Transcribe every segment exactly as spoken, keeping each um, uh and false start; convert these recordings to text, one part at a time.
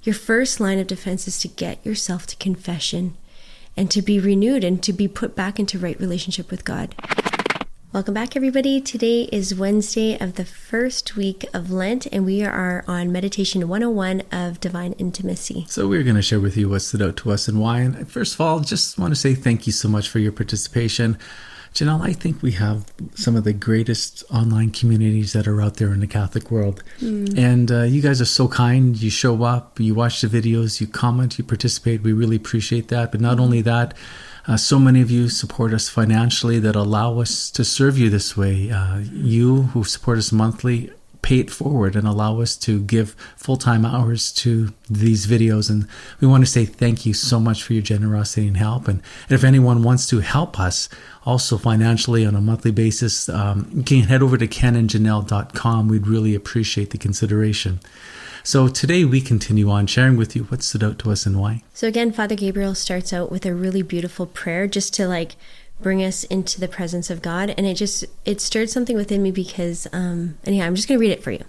Your first line of defense is to get yourself to confession and to be renewed and to be put back into right relationship with God. Welcome back, everybody. Today is Wednesday of the first week of Lent, and we are on Meditation one oh one of Divine Intimacy. So we're going to share with you what stood out to us and why. And first of all, just want to say thank you so much for your participation. Janelle, I think we have some of the greatest online communities that are out there in the Catholic world. Mm. And uh, you guys are so kind. You show up, you watch the videos, you comment, you participate. We really appreciate that. But not only that, uh, so many of you support us financially that allow us to serve you this way. Uh, you who support us monthly, pay it forward and allow us to give full-time hours to these videos. And we want to say thank you so much for your generosity and help. And if anyone wants to help us also financially on a monthly basis, um, you can head over to ken and janelle dot com. We'd really appreciate the consideration. So today we continue on sharing with you what stood out to us and why. So again, Father Gabriel starts out with a really beautiful prayer just to like bring us into the presence of God. And it just, it stirred something within me because, um, anyhow, I'm just going to read it for you.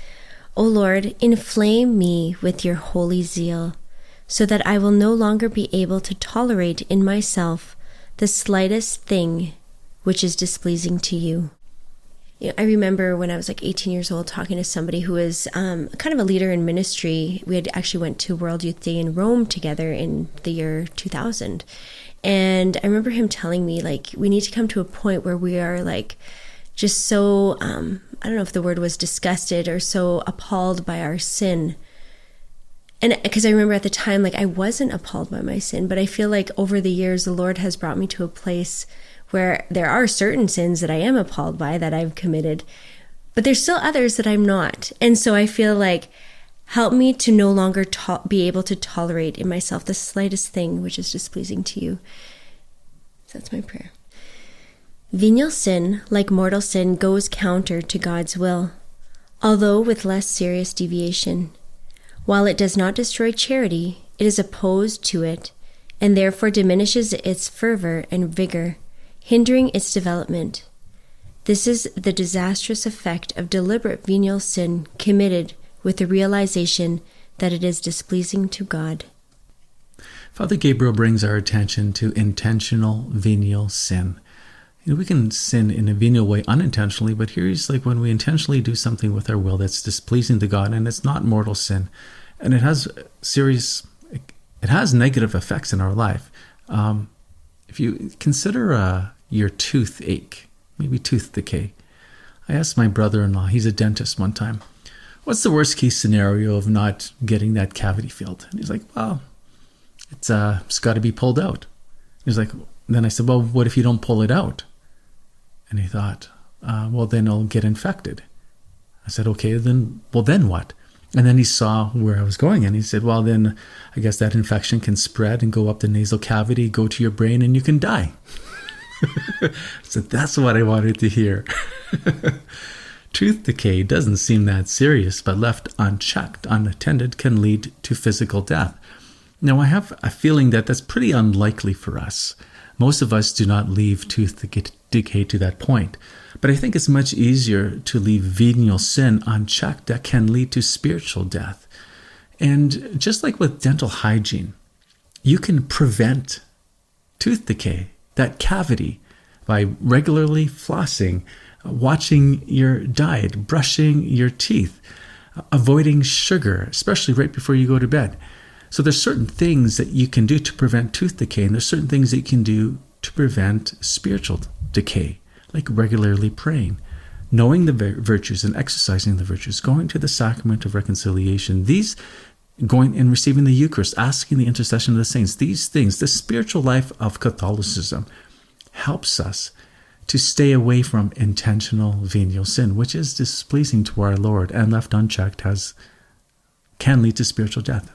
O Lord, inflame me with your holy zeal, so that I will no longer be able to tolerate in myself the slightest thing which is displeasing to you. You know, I remember when I was like eighteen years old talking to somebody who was um, kind of a leader in ministry. We had actually went to World Youth Day in Rome together in the year two thousand. And I remember him telling me, like, we need to come to a point where we are, like, just so, um, I don't know if the word was disgusted or so appalled by our sin. And because I remember at the time, like, I wasn't appalled by my sin, but I feel like over the years, the Lord has brought me to a place where there are certain sins that I am appalled by that I've committed, but there's still others that I'm not. And so I feel like, help me to no longer to- be able to tolerate in myself the slightest thing which is displeasing to you. So that's my prayer. Venial sin, like mortal sin, goes counter to God's will, although with less serious deviation. While it does not destroy charity, it is opposed to it, and therefore diminishes its fervor and vigor, hindering its development. This is the disastrous effect of deliberate venial sin committed with the realization that it is displeasing to God. Father Gabriel brings our attention to intentional venial sin. You know, we can sin in a venial way unintentionally, but here he's like when we intentionally do something with our will that's displeasing to God, and it's not mortal sin, and it has serious, it has negative effects in our life. Um, if you consider uh, your toothache, maybe tooth decay. I asked my brother-in-law, he's a dentist, one time, what's the worst case scenario of not getting that cavity filled? And he's like, well, it's uh, it's got to be pulled out. He's like, then I said, well, what if you don't pull it out? And he thought, uh, well, then it'll get infected. I said, okay, then, well, then what? And then he saw where I was going, and he said, well, then I guess that infection can spread and go up the nasal cavity, go to your brain, and you can die. So that's what I wanted to hear. Tooth decay doesn't seem that serious, but left unchecked, unattended, can lead to physical death. Now, I have a feeling that that's pretty unlikely for us. Most of us do not leave tooth decay to that point. But I think it's much easier to leave venial sin unchecked that can lead to spiritual death. And just like with dental hygiene, you can prevent tooth decay, that cavity, by regularly flossing, watching your diet, brushing your teeth, avoiding sugar, especially right before you go to bed. So there's certain things that you can do to prevent tooth decay, and there's certain things that you can do to prevent spiritual decay, like regularly praying, knowing the virtues and exercising the virtues, going to the sacrament of reconciliation, these going and receiving the Eucharist, asking the intercession of the saints, these things, the spiritual life of Catholicism helps us to stay away from intentional venial sin, which is displeasing to our Lord and left unchecked has can lead to spiritual death.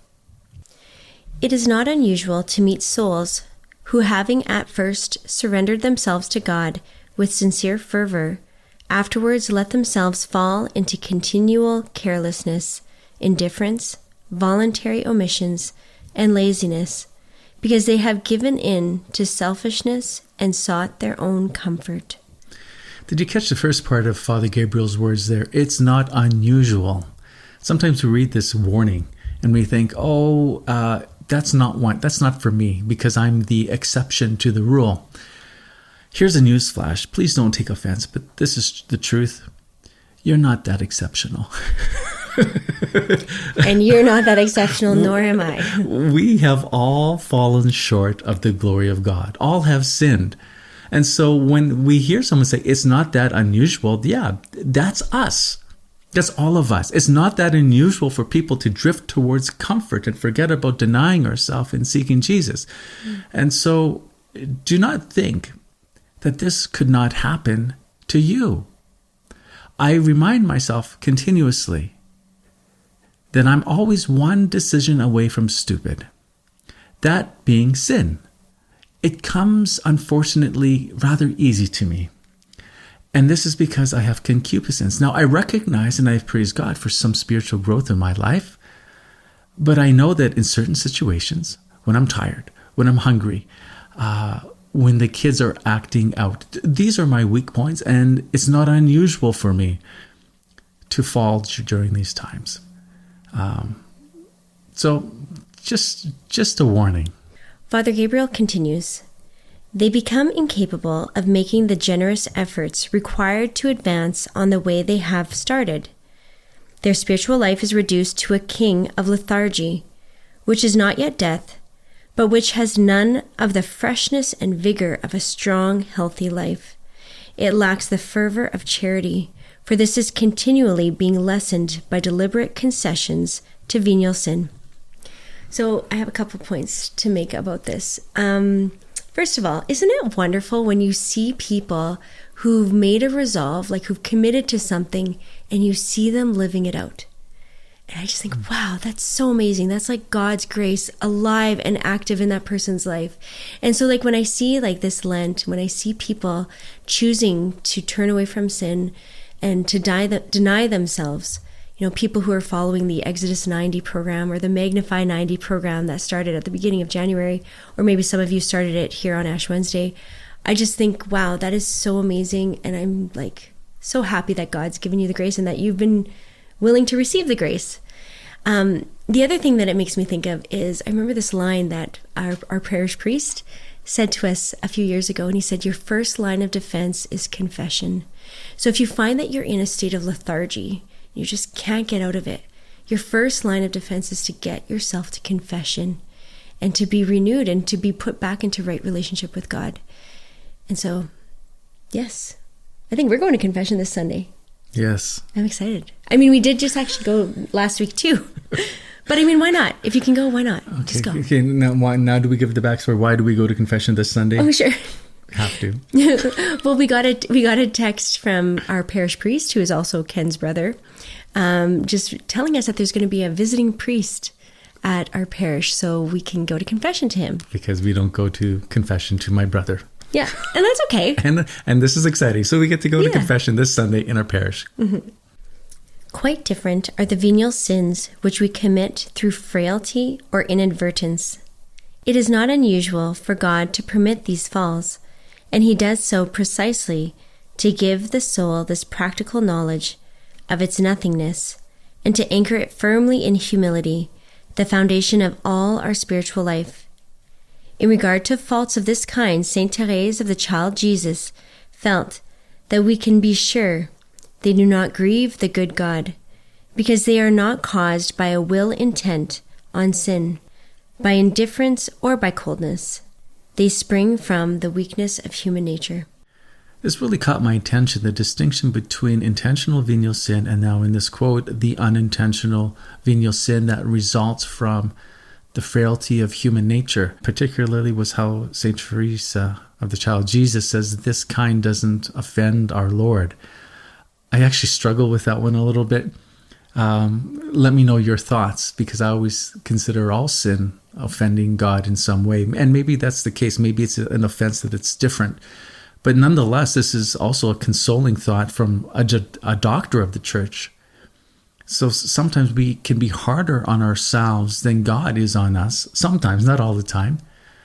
It is not unusual to meet souls who, having at first surrendered themselves to God with sincere fervor, afterwards let themselves fall into continual carelessness, indifference, voluntary omissions, and laziness, because they have given in to selfishness and sought their own comfort. Did you catch the first part of Father Gabriel's words there? It's not unusual. Sometimes we read this warning and we think, oh, uh, that's not one, that's not for me because I'm the exception to the rule. Here's a news flash. Please don't take offense, but this is the truth. You're not that exceptional. And you're not that exceptional, nor am I. We have all fallen short of the glory of God. All have sinned. And so when we hear someone say, it's not that unusual, yeah, that's us. That's all of us. It's not that unusual for people to drift towards comfort and forget about denying ourselves and seeking Jesus. Mm. And so do not think that this could not happen to you. I remind myself continuously that I'm always one decision away from stupid. That being sin. It comes, unfortunately, rather easy to me. And this is because I have concupiscence. Now, I recognize and I praise God for some spiritual growth in my life, but I know that in certain situations, when I'm tired, when I'm hungry, uh, when the kids are acting out, these are my weak points, and it's not unusual for me to fall during these times. Um, so, just just a warning. Father Gabriel continues, they become incapable of making the generous efforts required to advance on the way they have started. Their spiritual life is reduced to a king of lethargy, which is not yet death, but which has none of the freshness and vigor of a strong, healthy life. It lacks the fervor of charity, for this is continually being lessened by deliberate concessions to venial sin. So I have a couple points to make about this. Um, first of all, isn't it wonderful when you see people who've made a resolve, like who've committed to something, and you see them living it out? And I just think, wow, that's so amazing. That's like God's grace alive and active in that person's life. And so like when I see like this Lent, when I see people choosing to turn away from sin and to die the, deny themselves, you know, people who are following the Exodus ninety program or the Magnify ninety program that started at the beginning of January, or maybe some of you started it here on Ash Wednesday. I just think, wow, that is so amazing. And I'm like so happy that God's given you the grace and that you've been willing to receive the grace. Um, the other thing that it makes me think of is I remember this line that our, our parish priest said to us a few years ago, and he said, your first line of defense is confession. So if you find that you're in a state of lethargy, you just can't get out of it, your first line of defense is to get yourself to confession and to be renewed and to be put back into right relationship with God. And so, yes, I think we're going to confession this Sunday. Yes. I'm excited. I mean, we did just actually go last week too. But I mean, why not? If you can go, why not? Okay. Just go. Okay. Now, why, now do we give the backstory? Why do we go to confession this Sunday? Oh, sure. Have to. Well, we got a we got a text from our parish priest, who is also Ken's brother, um, just telling us that there's going to be a visiting priest at our parish, so we can go to confession to him. Because we don't go to confession to my brother. Yeah, and that's okay. and and this is exciting. So we get to go yeah. to confession this Sunday in our parish. Mm-hmm. Quite different are the venial sins which we commit through frailty or inadvertence. It is not unusual for God to permit these falls, and he does so precisely to give the soul this practical knowledge of its nothingness and to anchor it firmly in humility, the foundation of all our spiritual life. In regard to faults of this kind, Saint Therese of the Child Jesus felt that we can be sure they do not grieve the good God, because they are not caused by a will intent on sin, by indifference or by coldness. They spring from the weakness of human nature. This really caught my attention, the distinction between intentional venial sin and now in this quote, the unintentional venial sin that results from the frailty of human nature. Particularly was how Saint Teresa of the Child Jesus says this kind doesn't offend our Lord. I actually struggle with that one a little bit. Um, let me know your thoughts, because I always consider all sin offending God in some way. And maybe that's the case. Maybe it's an offense that it's different. But nonetheless, this is also a consoling thought from a, a doctor of the church. So sometimes we can be harder on ourselves than God is on us. Sometimes, not all the time.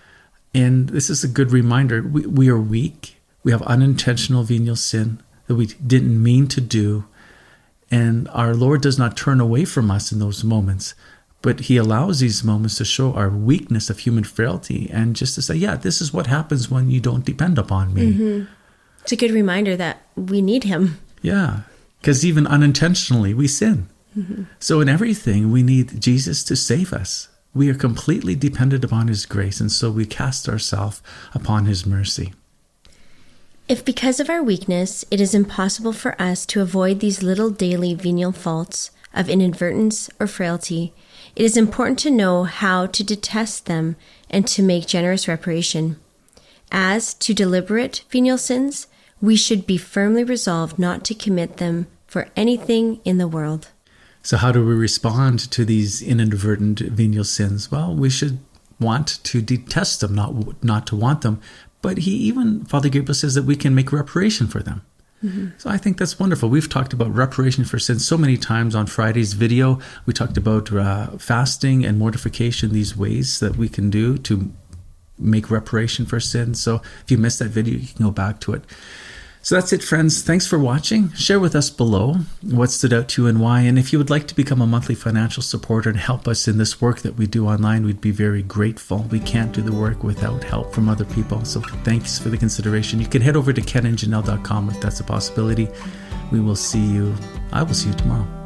And this is a good reminder. We, we are weak. We have unintentional venial sin that we didn't mean to do. And our Lord does not turn away from us in those moments, But he allows these moments to show our weakness of human frailty and just to say, yeah, this is what happens when you don't depend upon me. Mm-hmm. It's a good reminder that we need him. Yeah, because even unintentionally we sin. Mm-hmm. So in everything, we need Jesus to save us. We are completely dependent upon his grace, and so we cast ourselves upon his mercy. If because of our weakness, it is impossible for us to avoid these little daily venial faults of inadvertence or frailty, it is important to know how to detest them and to make generous reparation. As to deliberate venial sins, we should be firmly resolved not to commit them for anything in the world. So how do we respond to these inadvertent venial sins? Well, we should want to detest them, not not to want them. But he even, Father Gabriel says that we can make reparation for them. Mm-hmm. So I think that's wonderful. We've talked about reparation for sins so many times on Friday's video. We talked about uh, fasting and mortification, these ways that we can do to make reparation for sins. So if you missed that video, you can go back to it. So that's it, friends. Thanks for watching. Share with us below what stood out to you and why. And if you would like to become a monthly financial supporter and help us in this work that we do online, we'd be very grateful. We can't do the work without help from other people. So thanks for the consideration. You can head over to ken and janelle dot com if that's a possibility. We will see you. I will see you tomorrow.